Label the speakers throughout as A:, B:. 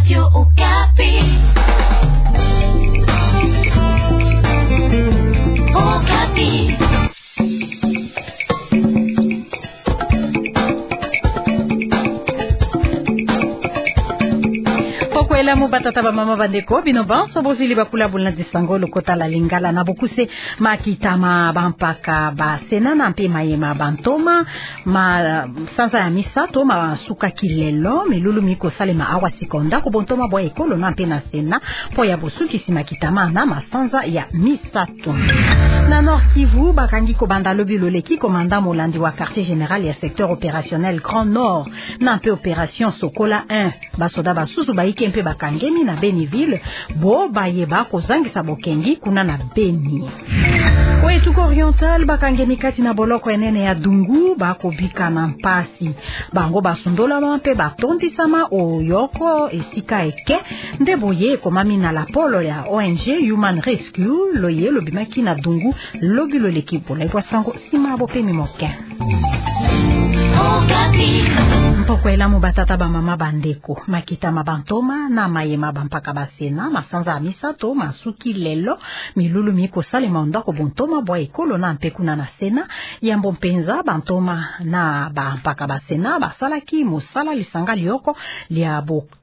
A: Radio Okapi. Okapi.
B: Pokwela mubatata ba mama bandeko bino banso bozili bakula bulna disango lokota la lingala na bokuse makitama bampaka ba senana mpe mayema bantoma ma sanza ya misato ma suka kilelo milulu miko salema awa sikonda ko bontoma bo ekolo na mpe na sena po ya bosuki simakitama na masanza ya misato na Nord Kivu bakangi ko banda lobilo leki komanda molandi wa quartier général ya secteur opérationnel Grand Nord na mpe opération Sokola 1 basoda basusu baike mpe bakangemi na Beniville bo bayeba kozangisa bokengi kuna na Beni. Oetuko oriental bakangemi kati na boloko enene ya Dungu bakobika na mpasi bango basundola mpe batondisama oyoko esika eke nde boye komami na la polo ya ONG Human Rescue loye lobimaki na Dungu lobilo lekipo la iposango sima bopemi moken. Mpokwela mubatata ba mama bandeko makita mabantoma na mayema bampaka basena masanza amisato masuki lelo milulu miko salema ndako bontoma bwa ekolo na mpekuna na sena yambo mpenza bantoma na bampaka basena basalaki musala lisanga lioko lia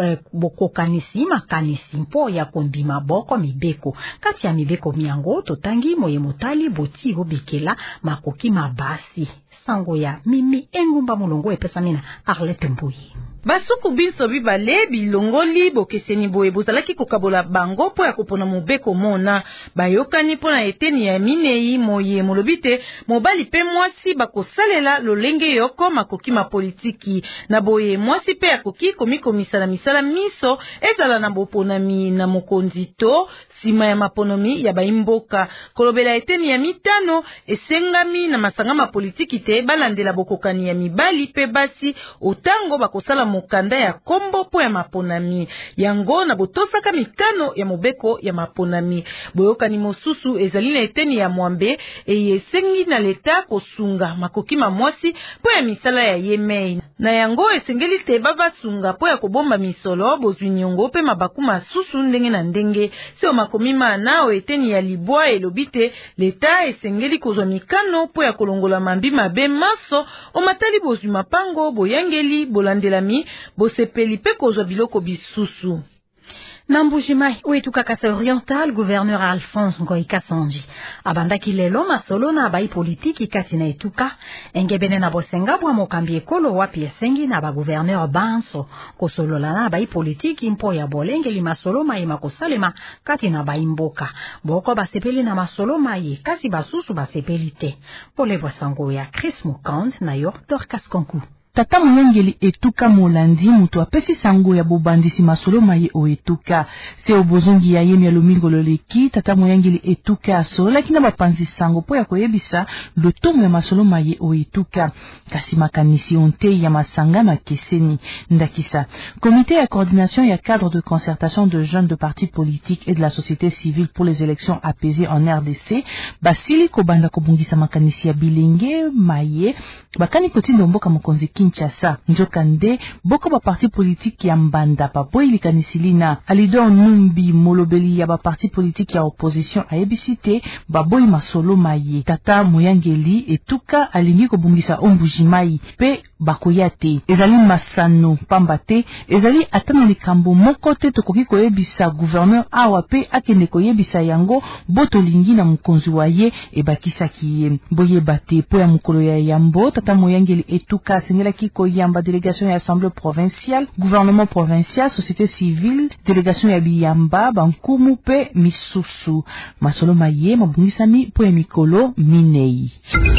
B: bokokanisi makanisi mpo ya kondima boko mibeko kati ya mibeko miango totangi moye motali boti obikela makoki mabasi sango ya mimi engumba mulongo epesamina Arlette Mbuyi.
C: Basuku biso bibale bilongoli bokeseni boye bozalaki kokabola bango po ya kopona mobeko mona bayokani pona eteni ya minei moye molobite mobali pe mwasi bakosalela lolenge yoko makoki ma politiki na boye mwasi pe akoki komikomisa na misala miso ezala na boponami na mokonzito sima ya maponomi ya baimboka kolobela eteni ya mitano esengami na masanga ma politiki te balandela bokokani ya mibali pe basi otango bakosala mokanda ya kombo po ya maponami yango na botosaka mikano ya mobeko ya maponami boyokani mosusu ezali na eteni ya mwambe esengi na leta kosunga makoki ma mwasi po ya misala ya yemei na yango esengeli te babasunga po ya kobomba misolo bozwi nyongo pe mabaku masusu ndenge na ndenge sio makomima nao eteni ya libwa elobite leta esengeli kozwa mikano po ya kolongola mambi mabe maso omatali bozwi mapango boyangeli bolandelami bosepeli pe kozwa biloko bisusu.
B: Nambujimai oetuka kasa oriental gouverneur Alphonse Ngoyi Kasonji abandaki lelo masolo na bai politiki kati na etuka engebene na bosenga bwa mokambi ekolo wapi esengi na ba gouverneur banso kosolola na bai politiki mpo ya bolengeli masolo mai makosalema kati na bai mboka boko basepeli na masolo mai kasi basusu basepeli te pole bosango ya Chris Mukand na yo Dorcas Konku.
D: Tata Moyangeli etuka molandi mutu apesi sango ya bobandisi masolo maye o etuka se obozongi ya yemi ya lomingo loleki tata Moyangeli etuka asolola kina bapanzi sango po ya koyebisa lotomo ya masolo maye o etuka kasi makanisi onte ya masanga na keseni ndakisa comité ya coordination ya cadre de concertation de jeunes de partis politiques et de la société civile pour les élections apaisées en RDC basili kobanda kobungisa makanisi ya bilenge maye bakani kotindo mboka mokonzi Kinshasa njokande boko ba parti politique ya mbanda pa boili kanisilina alidor numbi molobeli ya ba parti politique ya opposition a ebisite ba boy masolo maye tata Moyangeli etuka alingi kobungisa ombujimai pe bakoyate ezali masano pambate ezali atana likambo moko te tokoki koyebisa gouverneur awa pe akende koyebisa yango boto lingi na mukonzi waye ebakisaki ye boye bate po ya mukolo ya yambo tata Moyangeli etuka sengela kiko yamba délégation ya assemblée provinciale gouvernement provincial société civile délégation ya biyamba bankumu pe misusu masolo maye mabungisami po ya mikolo minei.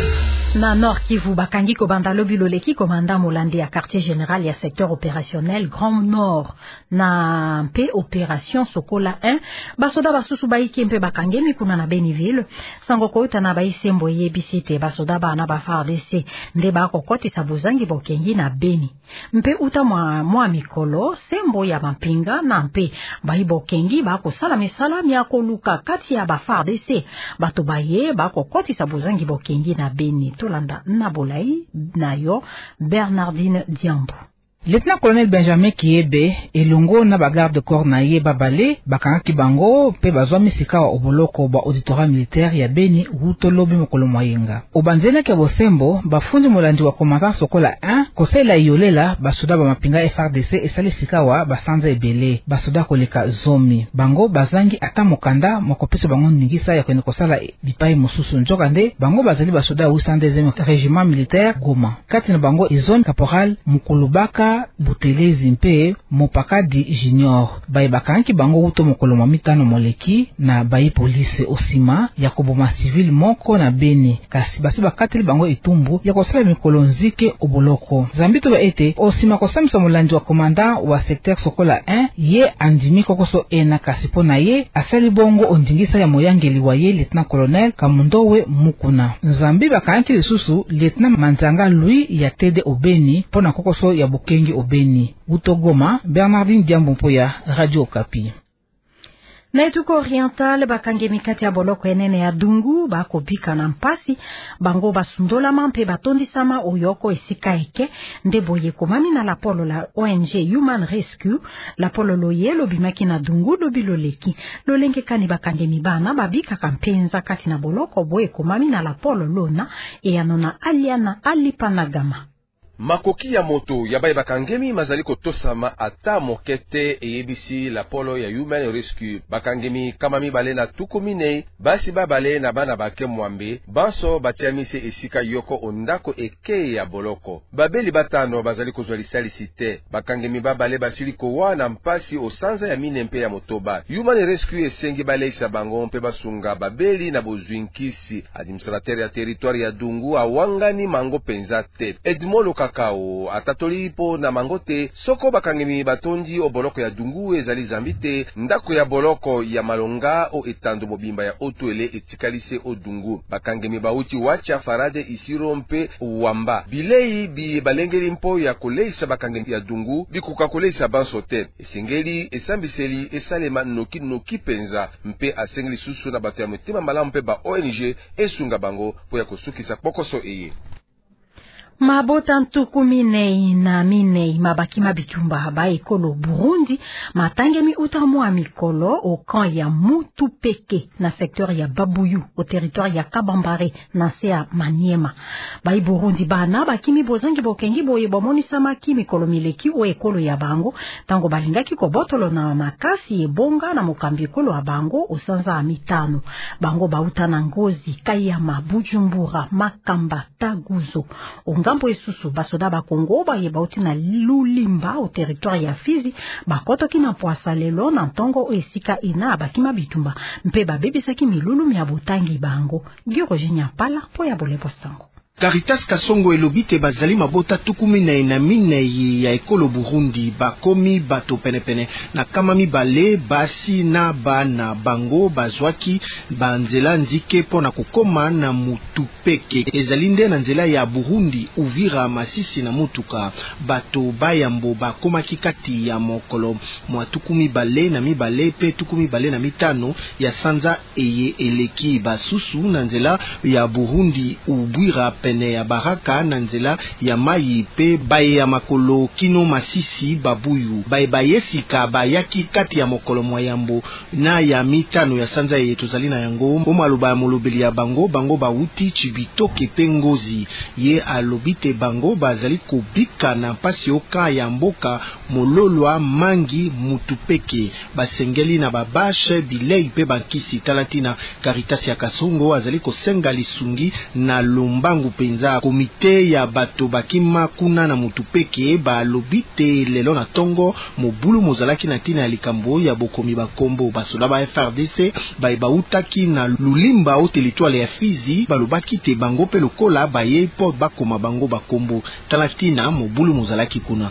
B: Na Nord Kivu bakangi ko banda lobilo leki komanda molandi ya quartier général ya secteur opérationnel Grand Nord na mpe opération Sokola 1 basoda basusu baiki mpe bakangemi kuna na Beniville sango koita na baisembo yebisite basoda bana ba FARDC nde bakokoti sabuzangi bokengi na Beni mpe uta mwa mikolo sembo ya mampinga na mpe baibokengi bakosala misala miakoluka kati ya ba FARDC bato baye bakokoti sabuzangi bokengi na Beni tolanda na bolai na yo Bernardine Diambo.
E: Lieutenant Colonel Benjamin Kiebe elongo na bagarde corps na ye babale bakangaki bango pe bazwami sika wa oboloko ba auditorat militaire ya Beni hutolobi mokolo moyenga. Obanzena ke bosembo bafundi molandi wa commandant Sokola 1 kosela yolela basoda ba mapinga FRDC esali sika wa basanza ebele basoda koleka zomi bango bazangi ata mokanda mokopesa bango ningisa ya kwenye kosala bipai mosusu njokande bango bazali basoda 802e régiment militaire Goma kati na bango izone caporal Mukulubaka Butelezi mpe Mopakadi Junior bayi bakanki bango uto mokolo mitano moleki na bayi police osima ya koboma civil moko na Beni kasi basi bakateli bango itumbu ya kosala mikolo nzike oboloko zambito ba ete osima kosamisa molandi wa commandant wa secteur Sokola 1 ye andimi kokoso ena kasi pona ye asali bongo ondingisa ya moyangeli wa ye lieutenant colonel Kamundowe Mukuna Nzambi bakanki lisusu lieutenant Manzanga Louis ya tede Obeni pona kokoso ya Bukengi Obeni Utogoma Bernardine Diambo Mpoya Radio Okapi.
B: Na etuko oriental bakange mikati ya boloko enene ya Dungu bakobika na mpasi bango basundola mampe batondisama oyoko esika eke ndeboye komami na lapolo la ONG Human Rescue lapolo loye lobimaki na Dungu lobiloleki lolenge kani bakange mibana babika kampenza kati na boloko boye komami na lapolo lona eyanona aliana alipanagama.
F: Makoki ya moto ya baye bakangemi mazali kotosama ata mokete eyebisi la polo ya Human Rescue bakangemi kama mibale na tukumine basi babale na bana bake mwambe banso batiamise esika yoko ondako eke ya boloko babeli batano bazali kozwa lisalisi te bakangemi babale basili kowa na mpasi osanza ya mine mpe ya motoba Human Rescue esengi baleisa bango mpe basunga babeli na bozwinkisi administrateur ya territoire ya Dungu awangani mango penza te Edmolo Kakao atatoli po na mangote soko bakangemi batondi oboloko ya Dungu ezali zambite ndako ya boloko ya Malonga o etando mobimba ya Otuele etikalise o Dungu bakangemi bauti wacha farade isiro mpe wamba bilei bi balengeli mpo ya koleisa bakangemi ya Dungu bikuka koleisa bansote esengeli esambiseli esalema noki penza mpe asengeli susu na bato ya mutima malamu mpe ba ONG esunga bango po ya kosukisa pokoso eye.
B: Mabota ntuku minei na minei mabaki mabitumba ba ekolo Burundi matangemi utamu wa mikolo au camp ya Mutupeke na secteur ya Babuyu au territoire ya Kabambare na sea Maniema ba Burundi bana bakimi bozangi bokengi boye bomoni samaki mikolo mileki o ekolo ya bango tango balingaki ko botolo na makasi ebonga na mokambi ekolo ya bango osanza amitano bango bautana Ngozi Kayama Bujumbura Makamba Taguzo ngambo esusu basoda ba Kongo ba yebauti na Lulimba au territoire ya Fizi bakoto kina poasa lelo na ntongo esika ina bakima bitumba mpe babebisaki milulu ya botangi bango Girojinya pala po ya bolepo sango.
G: Caritas Kasongo elobite bazali mabota tukumine na minei ya ekolo Burundi bakomi bato penepene na kamami bale basi na bana bango bazwaki banzela nzike pona kukoma na Mutupeke ezalinde na nzela ya Burundi Uvira Masisi na Mutuka bato bayambo bakoma kikati ya mokolo mwa tukumi bale na mibale pe tukumi bale na mitano ya sanza eye eleki basusu na nzela ya Burundi Ubwira pene ya Baraka na nzela ya mai pe baye ya makolo kino Masisi Babuyu baye bayesika bayaki kati ya mokolo mwayambo na ya mitano ya sanza ye tozali na yango o maluba ya molobeli ya bango bauti Chibitoke pe Ngozi ye alobite bango bazali kobika na pasi oka ya mboka mololwa mangi Mutupeke basengeli na babashe bilei pe bankisi talatina Caritas ya Kasongo azali kosenga lisungi na lombangu penza komite ya bato bakima kuna na Mutupeke ba lobite lelo na tongo mobulu mozalaki na tina ya likambo ya bokomi bakombo basoda ba FRDC bautaki na Lulimba au territoire ya Fizi balobaki te bango pe lokola baye po bakoma bango bakombo talatina mobulu mozalaki kuna.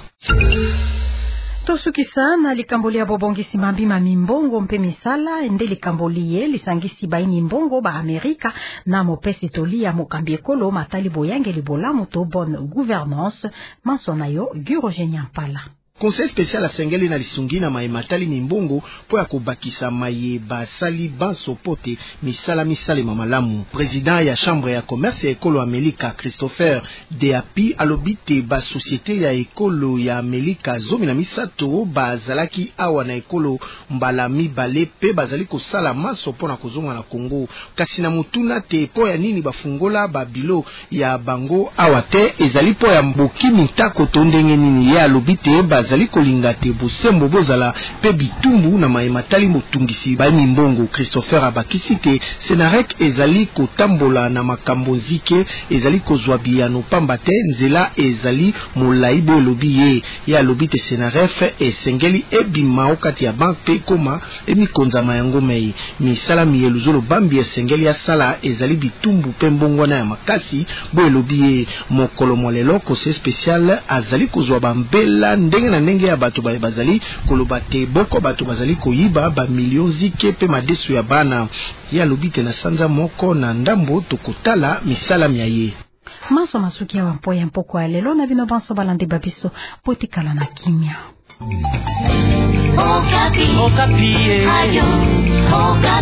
B: Tosukisa na likamboli ya bobongisi mambima mimbongo mpe misala ende likamboli ye lisangisi baini mbongo ba Amerika na mopesi toli ya mokambi ekolo matali boyange libola moto bonne gouvernance masonayo Girojinya pala.
G: Conseil spécial asengeli na lisungi na maematali mimbongo po ya kobakisa maye basali banso pote misala malamu. Président ya chambre ya commerce ya ekolo Amerika Christopher Deapi alobite ba société ya ekolo ya Amerika zomi na misato bazalaki awa na ekolo mbala mibale pe bazali kosala maso pona kozonga na Congo. Kasi na mutuna te po ya nini bafungola babilo ya bango awa te ezali po ya mboki mitako to ndenge nini ya alobite bazali kolinga te bosembo bozala pe bitumbu na maematali motungisi ba mimbongo. Christopher abakisi te Senarek ezali kotambola na makambo nzike ezali kozwa biyano pamba te nzela ezali molai bo elobi ye ya lobi te Senaref esengeli ebima okati ya bank pe koma emikonzama yango mei misala miyeluzolo bambi esengeli asala ezali bitumbu pe mbongwana ya makasi bo elobi ye mokolo molelo conseil spécial azali kozwa bambela ndenge na ndenge ya bato bazali koloba te boko bato bazali koyiba ba million zike pe madesu ya bana ya lobite na sanza moko na ndambo tokotala misala miaye.
B: Maso masuki ya wampo ya mpoko ya lelo na bino banso balande babiso potikala na kimia.
A: Okapi. Okapi. Ayo. Okapi.